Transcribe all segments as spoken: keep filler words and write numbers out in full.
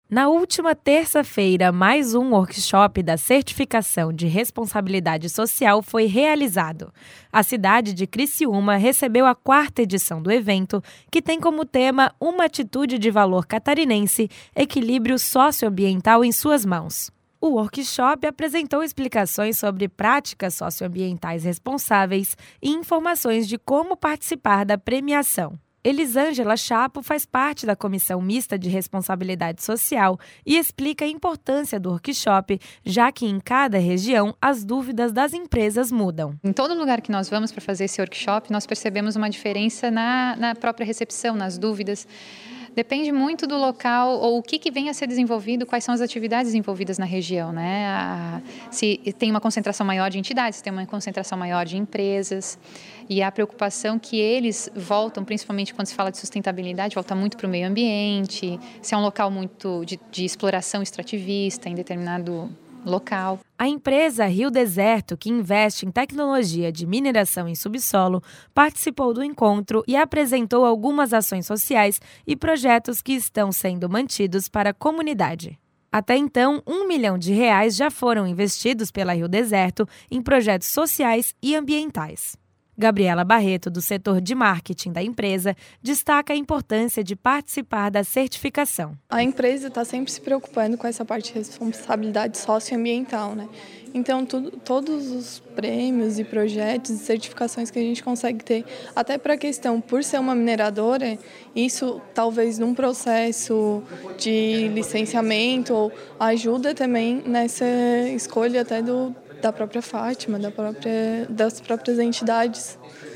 Na última terça-feira, mais um workshop da Certificação de Responsabilidade Social foi realizado. A cidade de Criciúma recebeu a quarta edição do evento, que tem como tema Uma atitude de valor catarinense, equilíbrio socioambiental em suas mãos. O workshop apresentou explicações sobre práticas socioambientais responsáveis e informações de como participar da premiação. Elisângela Chapo faz parte da Comissão Mista de Responsabilidade Social e explica a importância do workshop, já que em cada região as dúvidas das empresas mudam. Em todo lugar que nós vamos para fazer esse workshop, nós percebemos uma diferença na, na própria recepção, nas dúvidas. Depende muito do local ou o que, que vem a ser desenvolvido, quais são as atividades envolvidas na região, né? A, se tem uma concentração maior de entidades, se tem uma concentração maior de empresas. E a preocupação que eles voltam, principalmente quando se fala de sustentabilidade, volta muito para o meio ambiente, se é um local muito de, de exploração extrativista em determinado local. A empresa Rio Deserto, que investe em tecnologia de mineração em subsolo, participou do encontro e apresentou algumas ações sociais e projetos que estão sendo mantidos para a comunidade. Até então, um milhão de reais já foram investidos pela Rio Deserto em projetos sociais e ambientais. Gabriela Barreto, do setor de marketing da empresa, destaca a importância de participar da certificação. A empresa está sempre se preocupando com essa parte de responsabilidade socioambiental, né? Então, tudo, todos os prêmios e projetos e certificações que a gente consegue ter, até para a questão, por ser uma mineradora, isso talvez num processo de licenciamento ou ajuda também nessa escolha até do da própria Fátima, da própria, das próprias entidades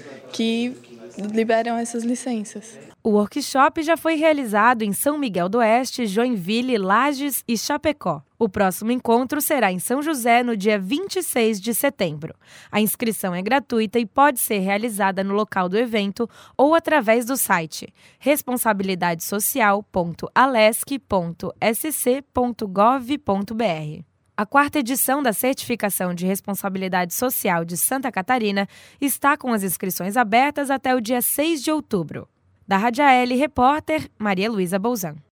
que liberam essas licenças. O workshop já foi realizado em São Miguel do Oeste, Joinville, Lages e Chapecó. O próximo encontro será em São José, no dia vinte e seis de setembro. A inscrição é gratuita e pode ser realizada no local do evento ou através do site responsabilidade social ponto alesc ponto s c ponto gov ponto b r. A quarta edição da Certificação de Responsabilidade Social de Santa Catarina está com as inscrições abertas até o dia seis de outubro. Da Rádio A L, repórter Maria Luísa Bolzan.